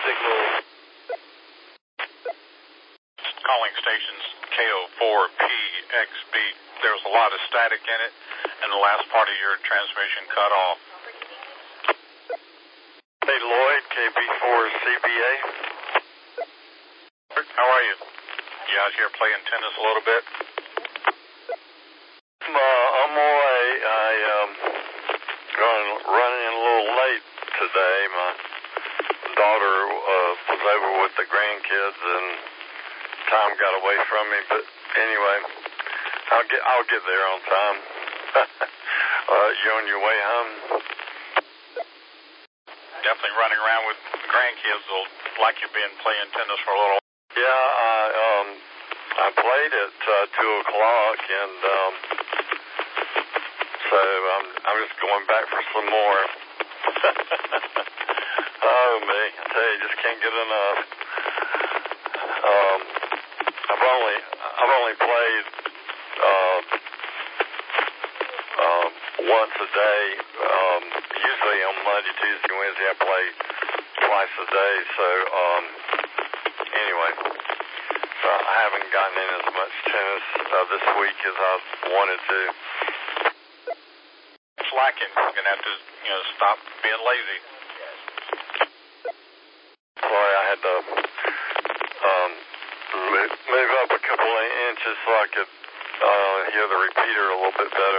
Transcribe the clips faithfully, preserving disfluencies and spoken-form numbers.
signal. Calling stations K O four P X B. There's a lot of static in it, and the last part of your transmission cut off. Hey, Lloyd, K B four C B A. How are you? You out here playing tennis a little bit? I'm, uh, I'm away. I, um, going, running in a little late today. My daughter, uh, was over with the grandkids, and time got away from me, but anyway, I'll get, I'll get there on time. uh, you on your way home? Definitely running around with the grandkids, like you've been playing tennis for a little. Yeah, I, um, I played at uh, two o'clock, and um, so I'm, I'm just going back for some more. Oh, me, I tell you, just can't get enough. Um, I've only, I've only played uh, uh, once a day. Um, usually on Monday, Tuesday, Wednesday, I play twice a day. So, um, anyway, so I haven't gotten in as much tennis uh, this week as I wanted to. Slacking. You're gonna have to, you know, stop being lazy. Sorry, I had to um, move, move up a couple of inches so I could uh, hear the repeater a little bit better.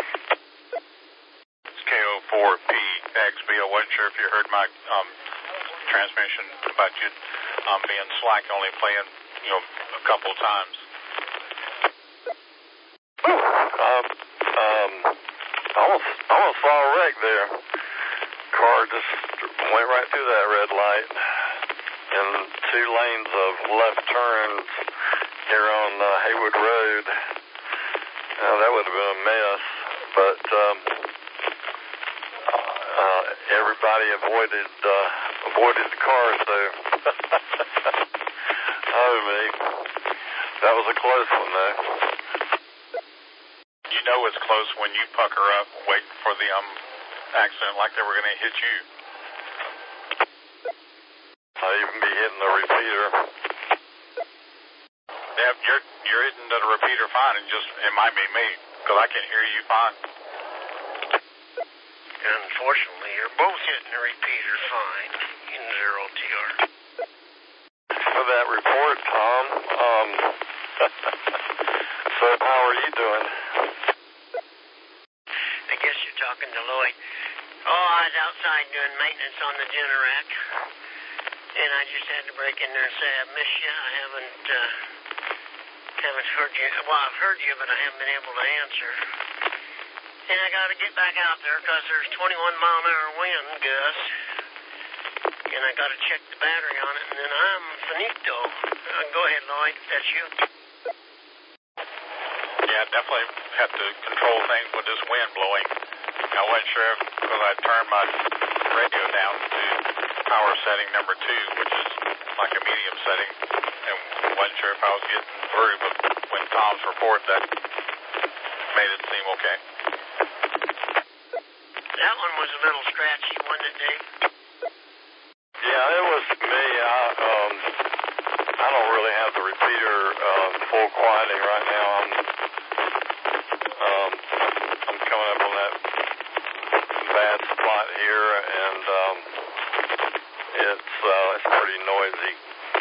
It's K O four P X B. I wasn't sure if you heard my um, transmission about you um, being slack, only playing, you know, a couple of times. Um, um, I almost, I almost saw a wreck there. Car just went right through that red light. And two lanes of left turns here on uh, Haywood Road. Uh, that would have been a mess, but um, uh, everybody avoided uh, avoided the car. So, oh me, that was a close one, though. You know it's close when you pucker up, waiting for the um accident like they were going to hit you. I'll even be hitting the repeater. Yeah, you're you're hitting the repeater fine, and just it might be me because I can hear you fine. Unfortunately, you're both hitting the repeater fine in zero T R. For that report, Tom. Um, so how are you doing? I guess you're talking to Lloyd. Oh, I was outside doing maintenance on the Generac. And I just had to break in there and say I miss you. I haven't, uh, haven't heard you. Well, I've heard you, but I haven't been able to answer. And I got to get back out there because there's twenty-one mile an hour wind gusts. And I got to check the battery on it, and then I'm finito. Uh, go ahead, Lloyd. That's you. Yeah, definitely have to control things with this wind blowing. I wasn't sure if because I turned my radio down to power setting number two, which is like a medium setting, and wasn't sure if I was getting through, but when Tom's report, that made it seem okay. That one was a little scratchy, wasn't it, Dave? Yeah, it was me. I, um, I don't really have the repeater uh, full quieting right now. I'm, um, I'm coming up on that bad spot here, and um, it's uh, it's pretty noisy.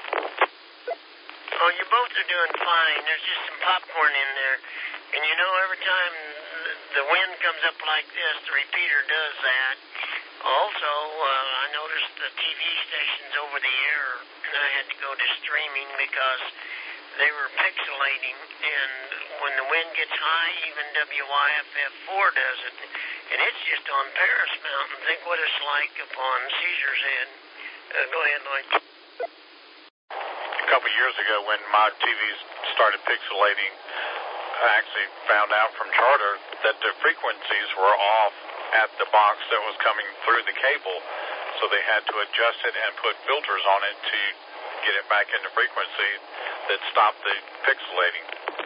Oh, you both are doing fine. There's just some popcorn in there. And you know, every time the wind comes up like this, the repeater does that. Also, uh, I noticed the T V stations over the air, and I had to go to streaming because they were pixelating. And when the wind gets high, even W Y F F four does it. And it's just on Paris Mountain. Think what it's like upon Caesar's Head. Uh, go ahead, Lloyd. A couple years ago when my T Vs started pixelating, I actually found out from Charter that the frequencies were off at the box that was coming through the cable, so they had to adjust it and put filters on it to get it back into frequency that stopped the pixelating.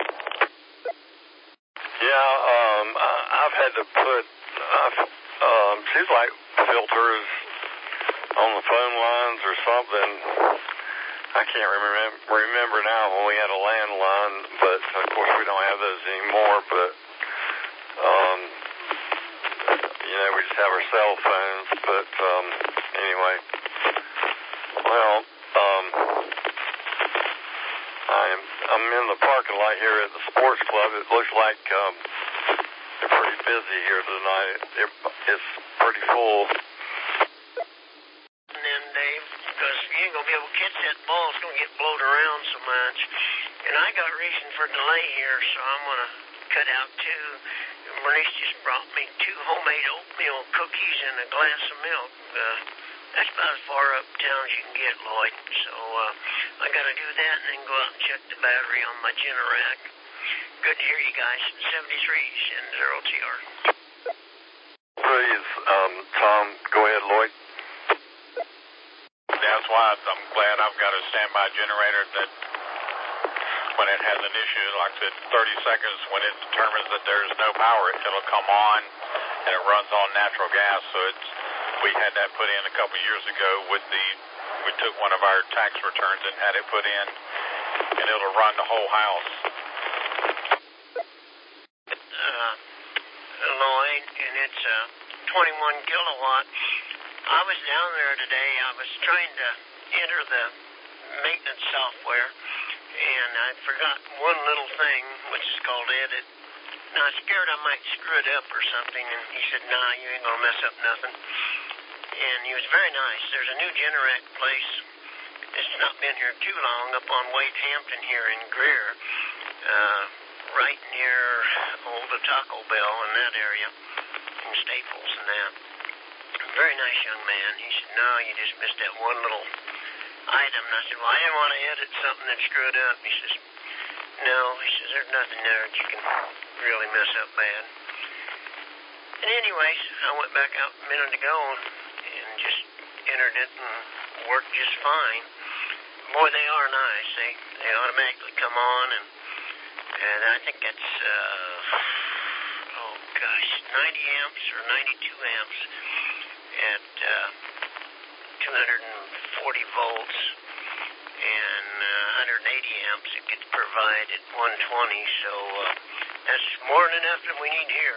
Yeah, um, I, I've had to put, I've, um, seems like filters on the phone lines or something. I can't remember remember now when we had a landline, but of course we don't have those anymore. But um, you know, we just have our cell phones. But um, anyway, well, um, I'm I'm in the parking lot here at the sports club. It looks like um, they're pretty busy here tonight. It, it's pretty full. And then, Dave, because you ain't going to be able to catch that ball. It's going to get blowed around so much. And I got reason for delay here, so I'm going to cut out two. Bernice just brought me two homemade oatmeal cookies and a glass of milk. Uh, that's about as far uptown as you can get, Lloyd. So uh, I got to do that and then go out and check the battery on my Generac. Good to hear you guys. seventy-three and zero T R. Please, um, Tom, go ahead, Lloyd. That's why I'm glad I've got a standby generator that when it has an issue, like I said, thirty seconds, when it determines that there's no power, it'll come on, and it runs on natural gas. So it's we had that put in a couple years ago with the, we took one of our tax returns and had it put in, and it'll run the whole house. Uh, Lloyd, and it's uh, twenty-one kilowatt. I was down there today. I was trying to enter the maintenance software, and I forgot one little thing, which is called edit. Now, I was scared I might screw it up or something, and he said, nah, you ain't going to mess up nothing. And he was very nice. There's a new Generac place. It's not been here too long, up on Wade Hampton here in Greer, uh, right near old the Taco Bell in that area, in Staples and that. Very nice young man. He said, no, you just missed that one little item. And I said, well, I didn't want to edit something that screwed up. He says, no. He says, there's nothing there that you can really mess up bad. And anyways, I went back out a minute ago and just entered it and worked just fine. Boy, they are nice. They they automatically come on, and and I think that's, uh, oh gosh, ninety amps or ninety-two amps. At uh, two hundred forty volts and uh, one hundred eighty amps it gets provided at one twenty, so uh, that's more than enough that we need here.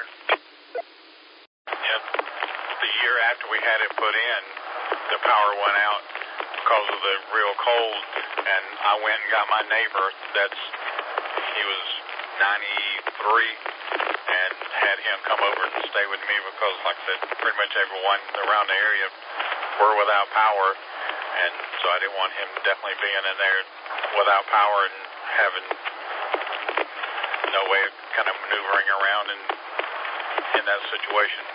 Yeah, the year after we had it put in, the power went out because of the real cold, and I went and got my neighbor that's, he was ninety-three, and had him come over and stay with me because, like I said, pretty much everyone around the area were without power, and so I didn't want him definitely being in there without power and having no way of kind of maneuvering around in, in that situation.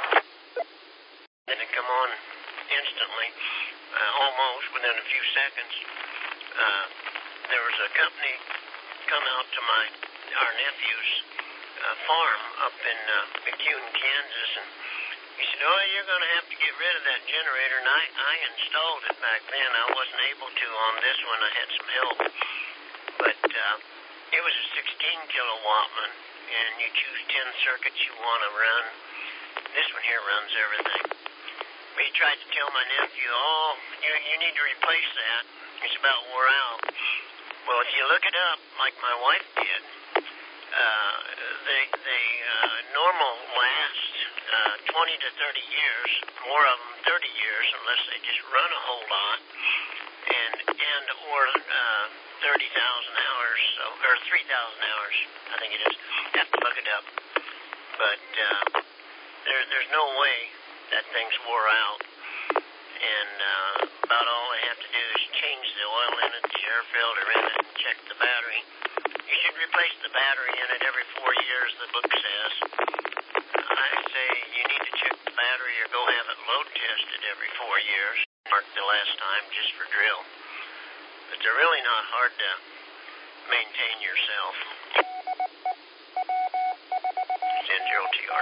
And it come on instantly, uh, almost within a few seconds. Uh, there was a company come out to my our nephew's uh, farm up in uh, McCune, Kansas, and he said, oh, you're going to have to get rid of that generator, and I, I installed it back then. I wasn't able to on this one. I had some help, but uh, it was a sixteen kilowatt one, and you choose ten circuits you want to run. This one here runs everything. But he tried to tell my nephew, oh, you, you need to replace that. It's about wore out. Well, if you look it up, like my wife did, uh, they, they uh, normal last uh, twenty to thirty years, more of them thirty years, unless they just run a whole lot, and and or uh, thirty thousand hours, so, or three thousand hours, I think it is. Have to look it up. But uh, there, there's no way that thing's wore out. And uh, about all I have to do is change the oil in it, the air filter in it, and check the battery. You should replace the battery in it every four years, the book says. I say you need to check the battery or go have it load tested every four years. Mark the last time just for drill. But they're really not hard to maintain yourself. Send zero T R.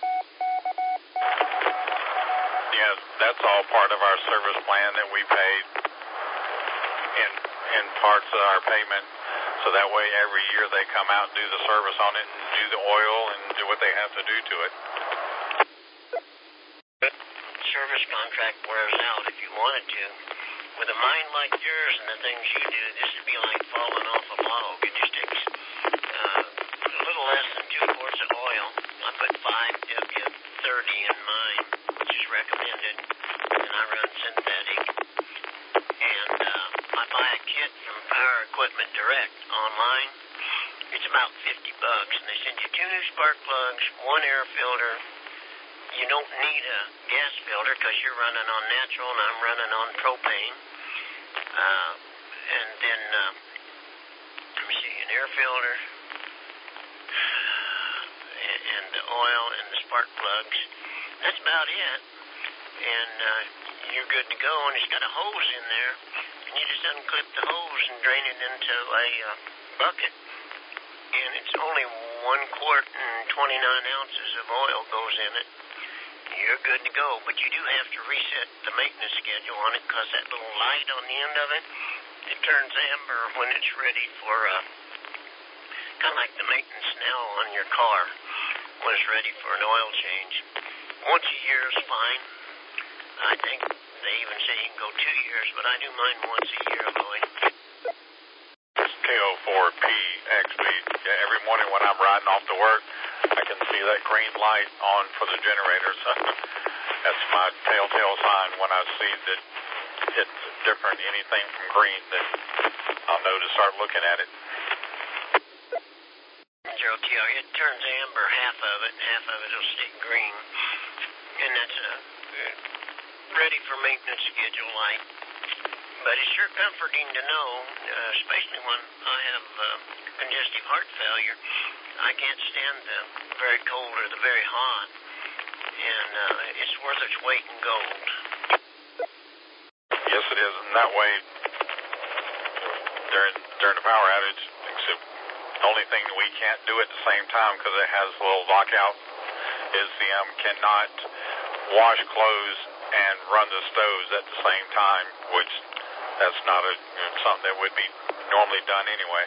Yeah, that's all part of our service plan that we paid in in parts of our payment. So that way every year they come out and do the service on it and do the oil and do what they have to do to it. Sure service contract wears out if you wanted to. With a mind like yours and the things you do, this would be like falling off a log. It just takes uh, a little less than two quarts of oil. I put five W thirty in mine, which is recommended, and I run synthetic. And uh, I buy a kit from Power Equipment Direct online. It's about fifty bucks, and they send you two new spark plugs, one air filter. You don't need a gas filter because you're running on natural and I'm running on propane. Uh, and then, uh, let me see, an air filter, and, and the oil and the spark plugs. That's about it. And uh, you're good to go. And it's got a hose in there. And you just unclip the hose and drain it into a uh, bucket. And it's only one quart and twenty-nine ounces of oil goes in it. You're good to go, but you do have to reset the maintenance schedule on it because that little light on the end of it, it turns amber when it's ready for, uh, kind of like the maintenance now on your car when it's ready for an oil change. Once a year is fine. I think they even say you can go two years, but I do mine once a year, Lloyd. K O four P X B. Yeah, every morning when I'm riding off to work, I can see that green light on for the generator. So that's my telltale sign. When I see that it's different, anything from green, then I'll know to start looking at it. Zero T R, it turns amber, half of it, and half of it will stay green. And that's a ready for maintenance schedule light. But it's sure comforting to know, uh, especially when I have uh, congestive heart failure. I can't stand the very cold or the very hot, and uh, it's worth its weight in gold. Yes, it is, and that way, during during the power outage, except the only thing that we can't do at the same time because it has a little lockout is the um cannot wash clothes and run the stoves at the same time, which that's not a you know, something that would be normally done anyway.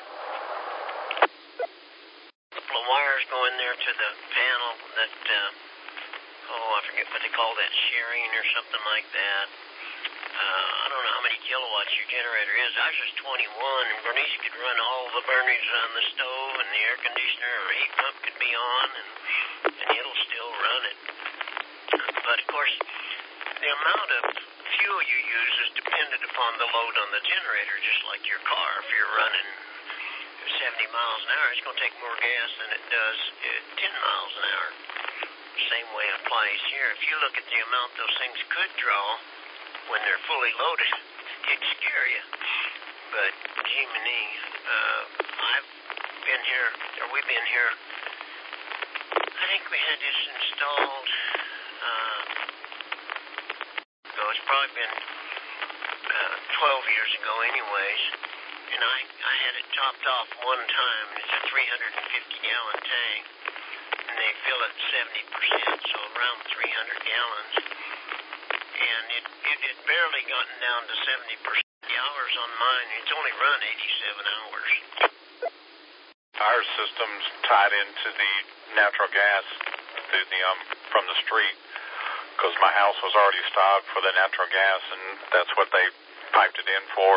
The wires go in there to the panel that, uh, oh, I forget what they call that, sharing or something like that. Uh, I don't know how many kilowatts your generator is. Ours is twenty-one, and Bernice could run all the burners on the stove, and the air conditioner or heat pump could be on, and, and it'll still run it. But, of course, the amount of fuel you use is dependent upon the load on the generator, just like your car. If you're running seventy miles an hour, it's going to take more gas than it does at ten miles an hour. Same way applies here. If you look at the amount those things could draw when they're fully loaded, it'd scare you. But, gee, many, uh, I've been here, or we've been here, I think we had this installed, uh, so it's probably been uh, twelve years ago anyways. And I, I had it topped off one time. It's a three hundred fifty gallon tank. And they fill it seventy percent, so around three hundred gallons. And it, it had barely gotten down to seventy percent. The hours on mine, it's only run eighty-seven hours. Our system's tied into the natural gas through the um from the street because my house was already stocked for the natural gas, and that's what they piped it in for.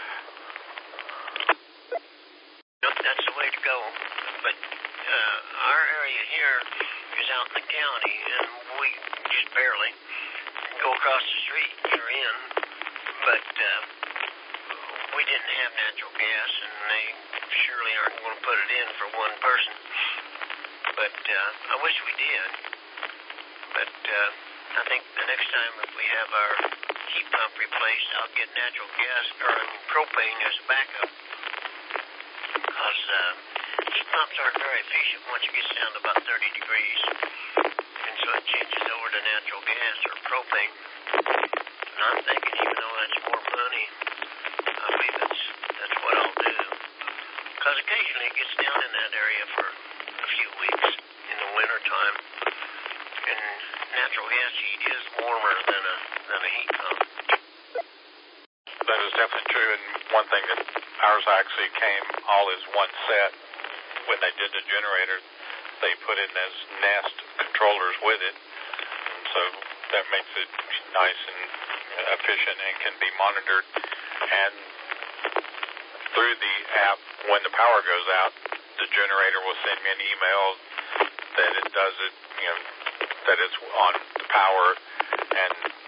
That's the way to go. But uh, our area here is out in the county, and we just barely go across the street, you're in. But uh, we didn't have natural gas, and they surely aren't going to put it in for one person. But uh, I wish we did. But uh, I think the next time if we have our heat pump replaced, I'll get natural gas or I mean, propane as a backup. Because uh, heat pumps aren't very efficient once it gets down to about thirty degrees. And so it changes over to natural gas or propane. And I'm thinking even though that's more money, I believe that's, that's what I'll do. Because occasionally it gets down in that area for a few weeks in the winter time. And natural gas heat is warmer than a, than a heat pump. That is definitely true, and one thing that ours actually came all as one set. When they did the generator, they put in as Nest controllers with it, and so that makes it nice and efficient and can be monitored. And through the app, when the power goes out, the generator will send me an email that it does it, you know, that it's on the power. And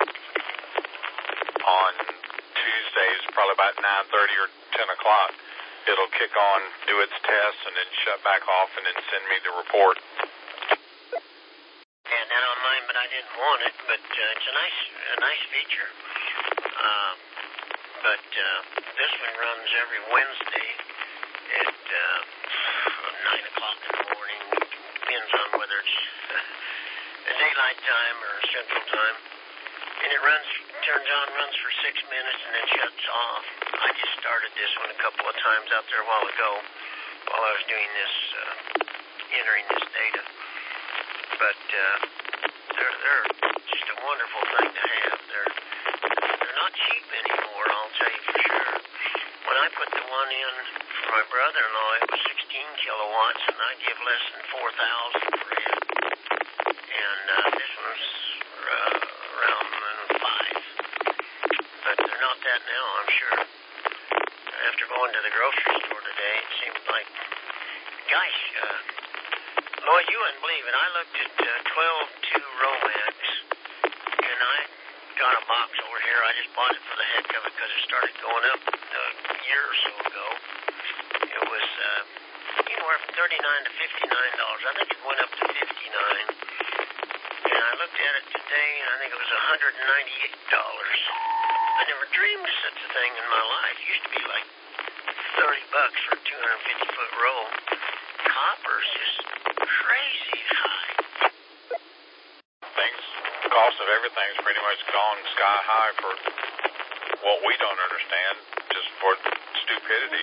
on Tuesdays, probably about nine thirty or ten o'clock, it'll kick on, do its tests, and then shut back off, and then send me the report. Yeah, that on mine, but I didn't want it. But uh, it's a nice, a nice feature. Uh, but uh, this one runs every Wednesday at uh, nine o'clock in the morning. Depends on whether it's uh, daylight time or Central Time. And it runs, turns on, runs for six minutes, and then shuts off. I just started this one a couple of times out there a while ago while I was doing this, uh, entering this data. But uh, they're, they're just a wonderful thing to have. They're, they're not cheap anymore, I'll tell you for sure. When I put the one in for my brother-in-law, it was sixteen kilowatts, and I give less than four thousand for it. And uh, this one's uh, around five. But they're not that now, I'm sure. After going to the grocery store today, it seemed like, gosh, uh, Lloyd, you wouldn't believe it. I looked at uh, twelve two Romax, and I got a box over here. I just bought it for the heck of it because it started going up a year or so ago. It was uh, anywhere from thirty-nine to fifty-nine dollars. I think it went up to fifty-nine. And I looked at it today, and I think it was one hundred ninety-eight dollars. I never dreamed of such a thing in my life. It used to be like thirty bucks for a two hundred fifty foot roll. Copper's just crazy high. Things, the cost of everything's pretty much gone sky high for what we don't understand, just for stupidity.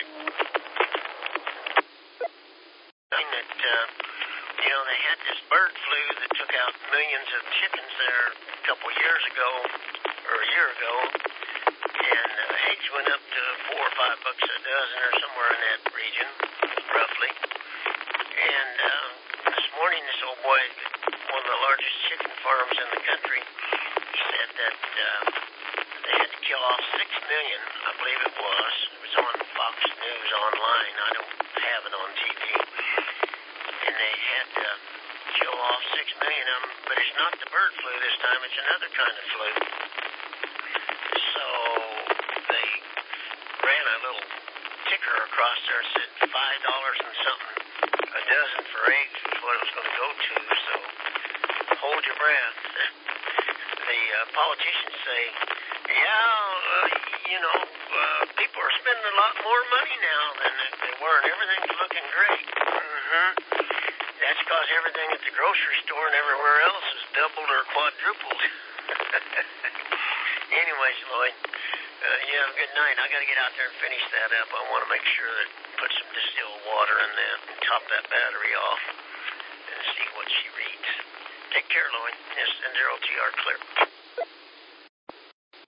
Thing that, uh, you know, they had this bird flu that took out millions of chickens there a couple years ago, or a year ago, and uh, eggs went up to four or five bucks a dozen or somewhere in that region, roughly. And uh, this morning, this old boy, one of the largest chicken farms in the country, said that uh, they had to kill off six million, I believe it was. It was on Fox News online. I don't have it on T V. And they had to kill off six million of them, but it's not the bird flu this time. It's another kind of flu. So they ran a little ticker across there that said five dollars and something a dozen for eggs was what it was going to go to. So hold your breath. The uh, politicians say, yeah, uh, you know, uh, people are spending a lot more money now than they were, and everything's looking great. Mm-hmm. That's because everything at the grocery store and everywhere else is doubled or quadrupled. Anyways, Lloyd, uh, you have a good night. I got to get out there and finish that up. I want to make sure that put some distilled water in that and top that battery off and see what she reads. Take care, Lloyd. This is N zero T R Clear.